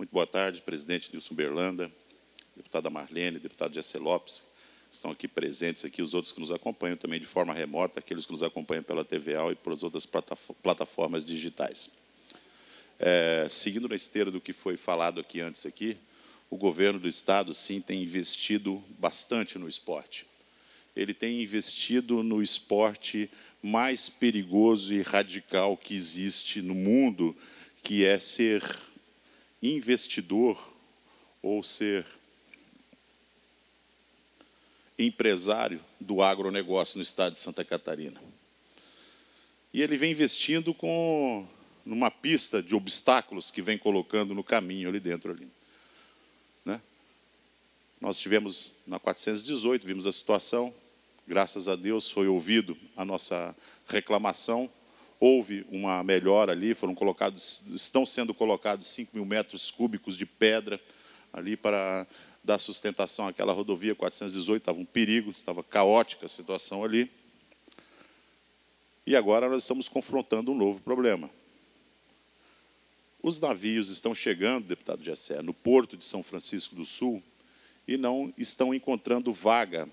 Muito boa tarde, presidente Nilson Berlanda, deputada Marlene, deputado Jessé Lopes, que estão aqui presentes, aqui, os outros que nos acompanham também de forma remota, aqueles que nos acompanham pela TVA e pelas outras plataformas digitais. Seguindo na esteira do que foi falado aqui antes, o governo do Estado, sim, tem investido bastante no esporte. Ele tem investido no esporte mais perigoso e radical que existe no mundo, que é ser investidor ou ser empresário do agronegócio no estado de Santa Catarina. E ele vem investindo numa pista de obstáculos que vem colocando no caminho ali dentro. Né? Nós tivemos na 418, vimos a situação, graças a Deus foi ouvido a nossa reclamação, houve uma melhora ali, estão sendo colocados 5.000 metros cúbicos de pedra ali para dar sustentação àquela rodovia 418, estava um perigo, estava caótica a situação ali. E agora nós estamos confrontando um novo problema. Os navios estão chegando, deputado Jessé, no porto de São Francisco do Sul e não estão encontrando vaga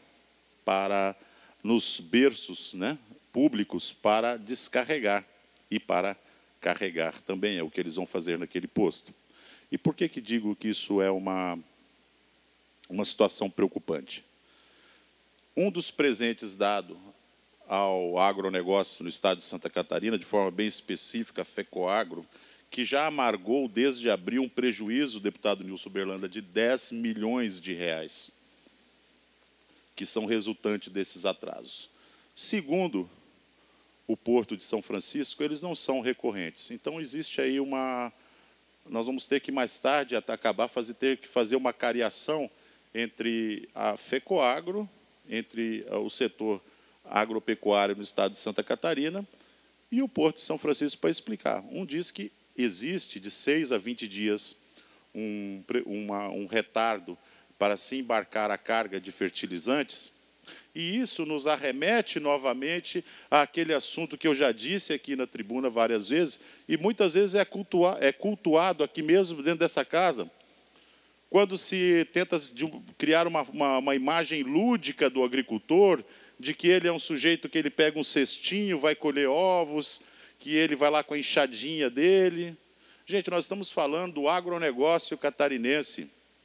nos berços, né, públicos para descarregar e para carregar também, é o que eles vão fazer naquele posto. E por que digo que isso é uma situação preocupante? Um dos presentes dado ao agronegócio no estado de Santa Catarina, de forma bem específica, a FECOAGRO, que já amargou desde abril um prejuízo, deputado Nilson Berlanda, de 10 milhões de reais, que são resultantes desses atrasos. Segundo o Porto de São Francisco, eles não são recorrentes. Então, existe aí nós vamos ter que, mais tarde, até acabar, ter que fazer uma cariação entre a FECOAGRO, entre o setor agropecuário no estado de Santa Catarina e o Porto de São Francisco para explicar. Um diz que existe de 6 a 20 dias um retardo para se embarcar a carga de fertilizantes, e isso nos arremete novamente àquele assunto que eu já disse aqui na tribuna várias vezes, e muitas vezes é cultuado aqui mesmo dentro dessa casa, quando se tenta criar uma imagem lúdica do agricultor, de que ele é um sujeito que ele pega um cestinho, vai colher ovos, que ele vai lá com a enxadinha dele. Gente, nós estamos falando do agronegócio catarinense.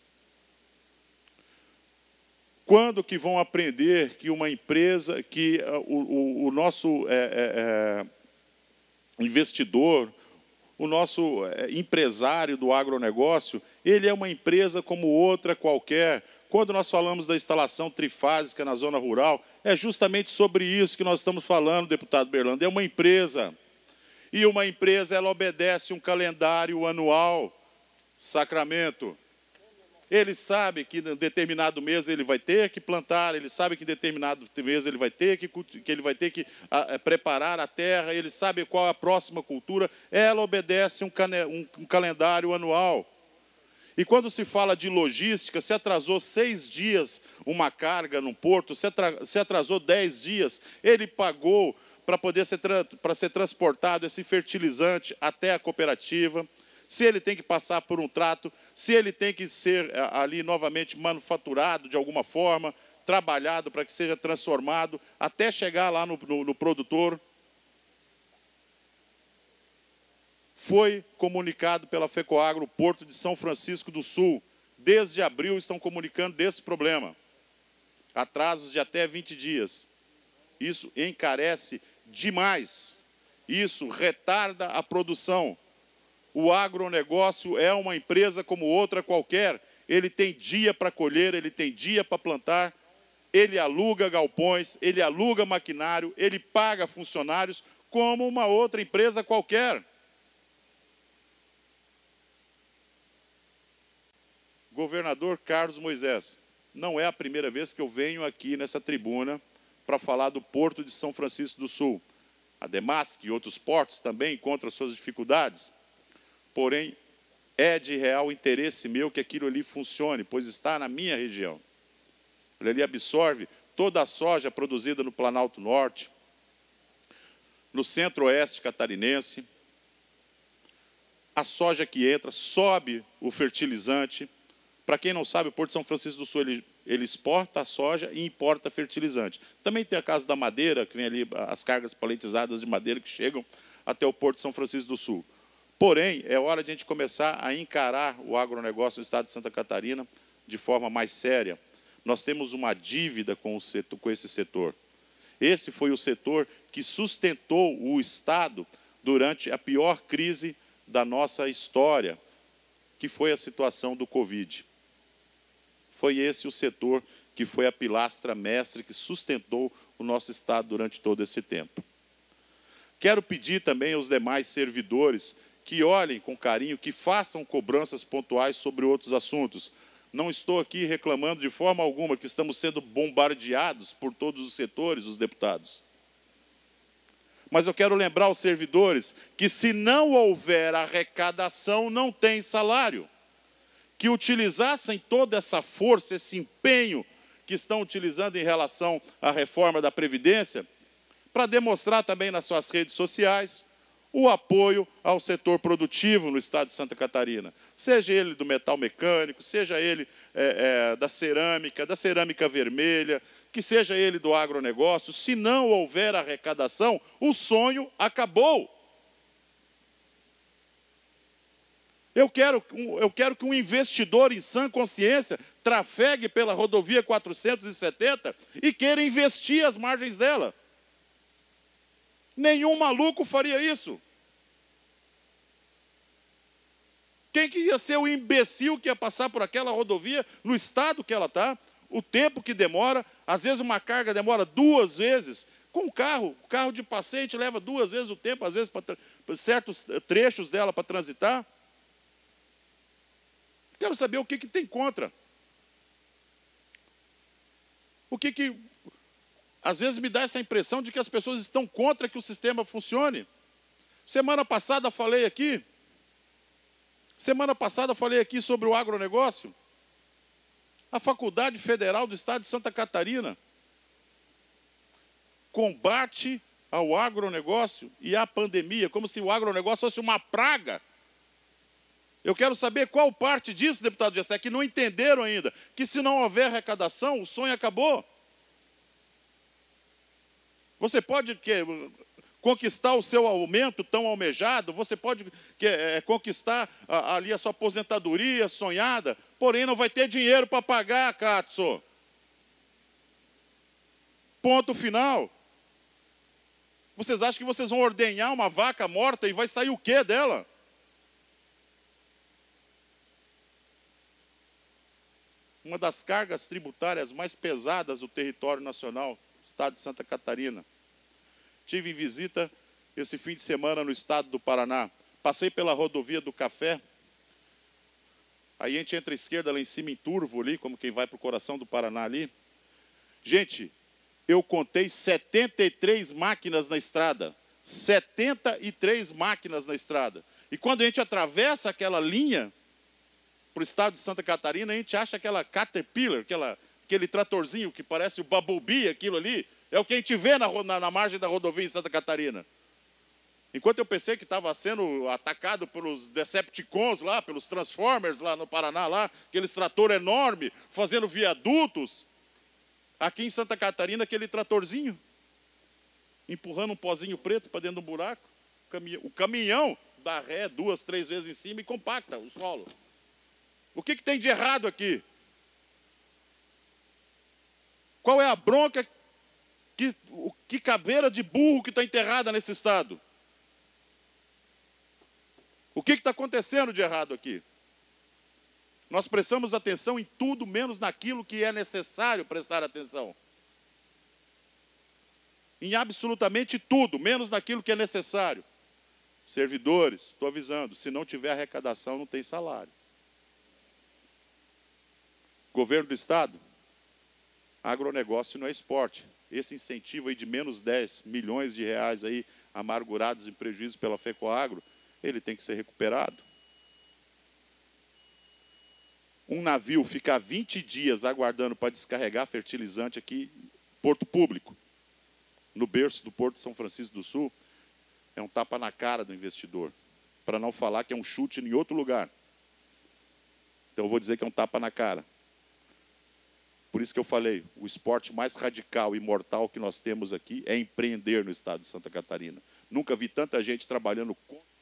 Quando que vão aprender que uma empresa, que o nosso investidor, o nosso empresário do agronegócio, ele é uma empresa como outra qualquer? Quando nós falamos da instalação trifásica na zona rural, é justamente sobre isso que nós estamos falando, deputado Berlanda. É uma empresa. E uma empresa, ela obedece um calendário anual. Sacramento. Ele sabe que em determinado mês ele vai ter que plantar, ele sabe que em determinado mês ele vai ter que preparar a terra, ele sabe qual é a próxima cultura, ela obedece um calendário anual. E quando se fala de logística, se atrasou 6 dias uma carga num porto, se atrasou 10 dias, ele pagou para ser transportado esse fertilizante até a cooperativa, se ele tem que passar por um trato, se ele tem que ser ali novamente manufaturado de alguma forma, trabalhado para que seja transformado, até chegar lá no produtor. Foi comunicado pela FECOAGRO, Porto de São Francisco do Sul. Desde abril estão comunicando desse problema. Atrasos de até 20 dias. Isso encarece demais. Isso retarda a produção. O agronegócio é uma empresa como outra qualquer. Ele tem dia para colher, ele tem dia para plantar, ele aluga galpões, ele aluga maquinário, ele paga funcionários como uma outra empresa qualquer. Governador Carlos Moisés, não é a primeira vez que eu venho aqui nessa tribuna para falar do Porto de São Francisco do Sul. A Demasc e outros portos também encontram suas dificuldades. Porém, é de real interesse meu que aquilo ali funcione, pois está na minha região. Ele ali absorve toda a soja produzida no Planalto Norte, no centro-oeste catarinense. a soja que entra, sobe o fertilizante. Para quem não sabe, o Porto de São Francisco do Sul, ele exporta a soja e importa fertilizante. Também tem a casa da madeira, que vem ali as cargas paletizadas de madeira que chegam até o Porto de São Francisco do Sul. Porém, é hora de a gente começar a encarar o agronegócio no estado de Santa Catarina de forma mais séria. Nós temos uma dívida com esse setor. Esse foi o setor que sustentou o estado durante a pior crise da nossa história, que foi a situação do Covid. Foi esse o setor que foi a pilastra mestre que sustentou o nosso estado durante todo esse tempo. Quero pedir também aos demais servidores que olhem com carinho, que façam cobranças pontuais sobre outros assuntos. Não estou aqui reclamando de forma alguma que estamos sendo bombardeados por todos os setores, os deputados. Mas eu quero lembrar aos servidores que, se não houver arrecadação, não tem salário. Que utilizassem toda essa força, esse empenho que estão utilizando em relação à reforma da Previdência, para demonstrar também nas suas redes sociais o apoio ao setor produtivo no estado de Santa Catarina. Seja ele do metal mecânico, seja ele da cerâmica vermelha, que seja ele do agronegócio. Se não houver arrecadação, o sonho acabou. Eu quero que um investidor em sã consciência trafegue pela rodovia 470 e queira investir as margens dela. Nenhum maluco faria isso. Quem que ia ser o imbecil que ia passar por aquela rodovia no estado que ela está? O tempo que demora, às vezes uma carga demora 2 vezes. Com o carro de passeio a gente leva 2 vezes o tempo, às vezes para certos trechos dela para transitar. Quero saber o que tem contra. O que às vezes me dá essa impressão de que as pessoas estão contra que o sistema funcione. Semana passada falei aqui sobre o agronegócio. A Faculdade Federal do Estado de Santa Catarina combate ao agronegócio e à pandemia, como se o agronegócio fosse uma praga. Eu quero saber qual parte disso, deputado Gessé, que não entenderam ainda, que se não houver arrecadação, o sonho acabou. Você pode conquistar o seu aumento tão almejado, você pode conquistar ali a sua aposentadoria sonhada, porém não vai ter dinheiro para pagar, Katso. Ponto final. Vocês acham que vocês vão ordenhar uma vaca morta e vai sair o quê dela? Uma das cargas tributárias mais pesadas do território nacional, estado de Santa Catarina. Tive visita esse fim de semana no estado do Paraná. Passei pela rodovia do Café. Aí a gente entra à esquerda lá em cima, em Turvo ali, como quem vai para o coração do Paraná ali. Gente, eu contei 73 máquinas na estrada. 73 máquinas na estrada. E quando a gente atravessa aquela linha para o estado de Santa Catarina, a gente acha aquela Caterpillar, aquele tratorzinho que parece o Bumblebee, aquilo ali. É o que a gente vê na margem da rodovia em Santa Catarina. Enquanto eu pensei que estava sendo atacado pelos Decepticons lá, pelos Transformers lá no Paraná, lá, aqueles trator enorme, fazendo viadutos, aqui em Santa Catarina, aquele tratorzinho, empurrando um pozinho preto para dentro de um buraco. O caminhão dá ré 2, 3 vezes em cima e compacta o solo. O que tem de errado aqui? Qual é a bronca, que caveira de burro que está enterrada nesse estado? O que está acontecendo de errado aqui? Nós prestamos atenção em tudo, menos naquilo que é necessário prestar atenção. Em absolutamente tudo, menos naquilo que é necessário. Servidores, estou avisando, se não tiver arrecadação, não tem salário. Governo do Estado, agronegócio não é esporte. Esse incentivo aí de menos 10 milhões de reais aí, amargurados em prejuízo pela FECOAGRO, ele tem que ser recuperado. Um navio ficar 20 dias aguardando para descarregar fertilizante aqui, Porto Público, no berço do Porto de São Francisco do Sul, é um tapa na cara do investidor. para não falar que é um chute em outro lugar. Então eu vou dizer que é um tapa na cara. Por isso que eu falei, o esporte mais radical e mortal que nós temos aqui é empreender no estado de Santa Catarina. Nunca vi tanta gente trabalhando contra